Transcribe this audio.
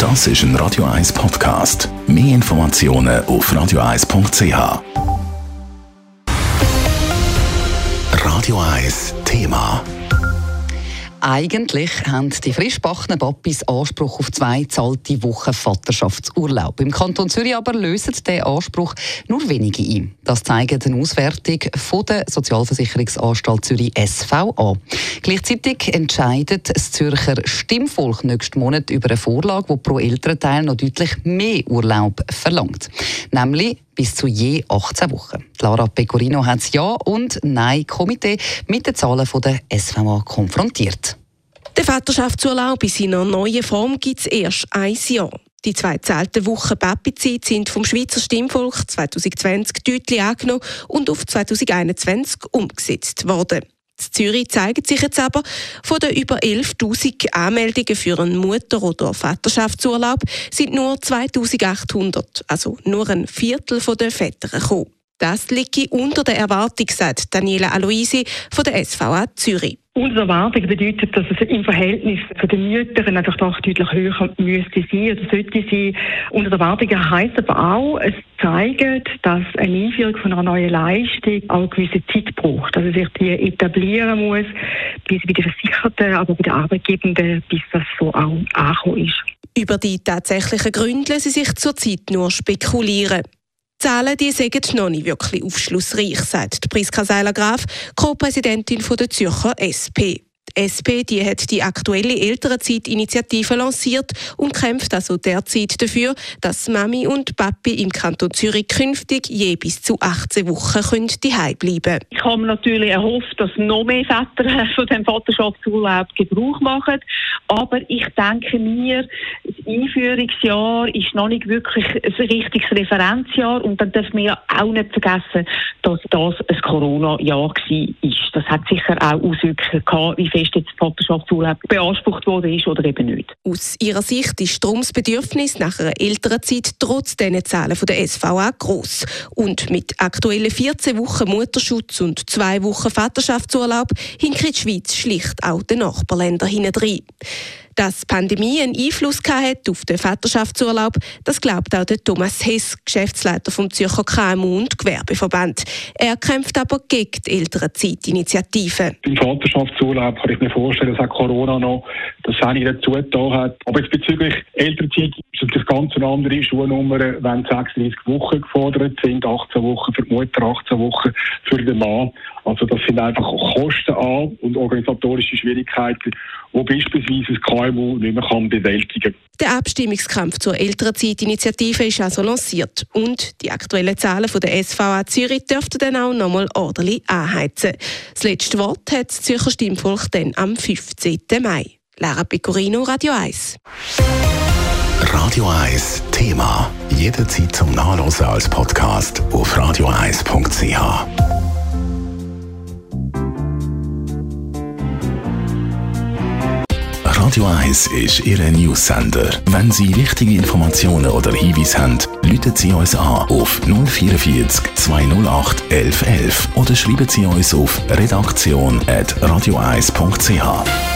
Das ist ein Radio 1 Podcast. Mehr Informationen auf radio1.ch. Radio 1 Thema. Eigentlich haben die frischgebackenen Papis Anspruch auf 2 gezahlte Wochen Vaterschaftsurlaub. Im Kanton Zürich aber lösen diesen Anspruch nur wenige ein. Das zeigt eine Auswertung von der Sozialversicherungsanstalt Zürich SVA. Gleichzeitig entscheidet das Zürcher Stimmvolk nächsten Monat über eine Vorlage, die pro Elternteil noch deutlich mehr Urlaub verlangt. Nämlich bis zu je 18 Wochen. Lara Pecorino hat das Ja- und Nein-Komitee mit den Zahlen von der SVA konfrontiert. Den Vaterschaftsurlaub in seiner neuen Form gibt es erst ein Jahr. Die 2 gezahlten Wochen Papi-Zeit sind vom Schweizer Stimmvolk 2020 deutlich angenommen und auf 2021 umgesetzt worden. In Zürich zeigt sich jetzt aber, von den über 11'000 Anmeldungen für einen Mutter- oder Vaterschaftsurlaub sind nur 2'800, also nur ein Viertel der Väter gekommen. Das liegt unter der Erwartung, sagt Daniela Aloisi von der SVA Zürich. Unsere Erwartung bedeutet, dass es im Verhältnis zu den Müttern einfach doch deutlich höher müsste sein oder sollte sein. Unsere Erwartungen heisst aber auch, es zeigt, dass eine Einführung von einer neuen Leistung auch eine gewisse Zeit braucht. Also sich die etablieren muss, bis bei den Versicherten, aber bei den Arbeitgebenden, bis das so auch angekommen ist. Über die tatsächlichen Gründe lassen sich zurzeit nur spekulieren. Die Zahlen die sind noch nicht wirklich aufschlussreich, sagt Priska Seiler-Graf, Co-Präsidentin der Zürcher SP. Die SP die hat die aktuelle Elternzeit-Initiative lanciert und kämpft also derzeit dafür, dass Mami und Papi im Kanton Zürich künftig je bis zu 18 Wochen daheim bleiben können. Ich habe mir natürlich erhofft, dass noch mehr Väter von dem Vaterschaftsurlaub Gebrauch machen. Aber ich denke mir, das Einführungsjahr ist noch nicht wirklich ein richtiges Referenzjahr. Und dann dürfen wir auch nicht vergessen, dass das ein Corona-Jahr war. Das hat sicher auch Auswirkungen gehabt, wie fest jetzt der Vaterschaftsurlaub beansprucht worden ist oder eben nicht. Aus ihrer Sicht ist darum das Bedürfnis nach einer Elternzeit trotz diesen Zahlen von der SVA gross. Und mit aktuellen 14 Wochen Mutterschutz und 2 Wochen Vaterschaftsurlaub hinkt die Schweiz schlicht auch den Nachbarländern hinein. Dass die Pandemie einen Einfluss hat auf den Vaterschaftsurlaub, das glaubt auch der Thomas Hess, Geschäftsleiter vom Zürcher KMU- und Gewerbeverband. Er kämpft aber gegen die Elternzeit-Initiative. Im Vaterschaftsurlaub kann ich mir vorstellen, dass auch Corona noch das einige dazu getan hat. Aber jetzt bezüglich Elternzeit ist es eine ganz andere Schuhnummer, wenn 36 Wochen gefordert sind, 18 Wochen für die Mutter, 18 Wochen für den Mann. Also das sind einfach Kosten an und organisatorische Schwierigkeiten, die beispielsweise das KMU nicht mehr bewältigen kann. Der Abstimmungskampf zur Elternzeit-Initiative ist also lanciert. Und die aktuellen Zahlen von der SVA Zürich dürften dann auch noch mal ordentlich anheizen. Das letzte Wort hat das Zürcher Stimmvolk dann am 15. Mai. Lara Pecorino, Radio 1. Radio 1 Thema. Jederzeit zum Nachlesen als Podcast auf radio1.ch. Radio 1 ist Ihr News-Sender. Wenn Sie wichtige Informationen oder Hinweise haben, rufen Sie uns an auf 044 208 1111 oder schreiben Sie uns auf redaktion@radio1.ch.